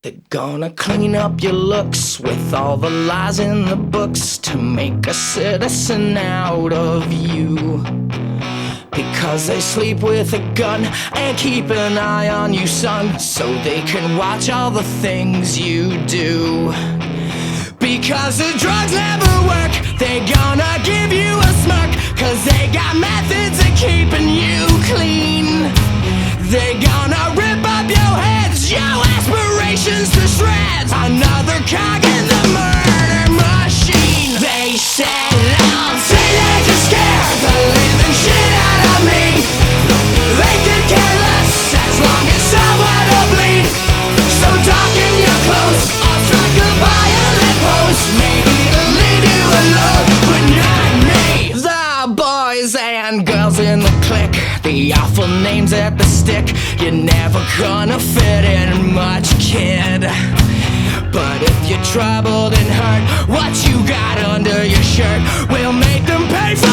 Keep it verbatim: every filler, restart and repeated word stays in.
They're gonna clean up your looks with all the lies in the books to make a citizen out of you. Because they sleep with a gun and keep an eye on you, son, so they can watch all the things you do. Because the drugs never work, they gonna give you a smirk, cause they got methods of keeping you clean. They gonna rip up your heads, your aspirations to shreds, another cog in the murder machine. They said I'm teenage and scared the living shit out of me. They could care less as long as someone will bleed. So darken your clothes, I'll strike a violent pose, maybe to lead you alone, but not me. The boys and girls in the clique, the awful names at the stick, you're never gonna fit in much, kid. But if you're troubled and hurt, what you got under your shirt will make them pay for